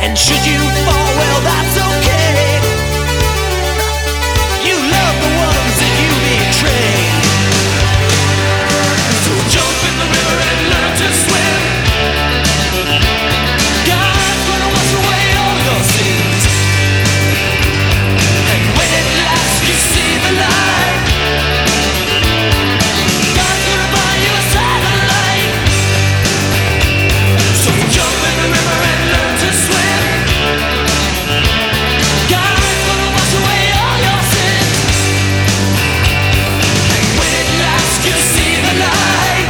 And should you fall, well, that's okay. You love the ones that you betray. So jump in the river and learn to swim. God's gonna wash away all your sins. And when at last you see the light, God's gonna buy you a satellite. So jump in the river and learn to swim. God's gonna wash away all your sins. And when at last you see the light,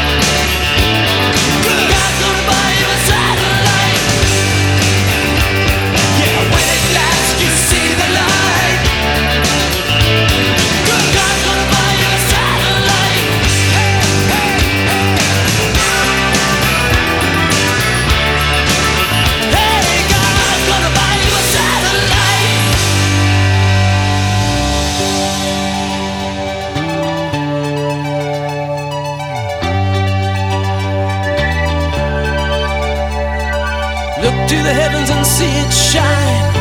God's gonna buy you a satellite. Yeah, when at last you see the light, God's gonna buy you a satellite. Hey, God's gonna buy you a satellite. Look to the heavens and see it shine.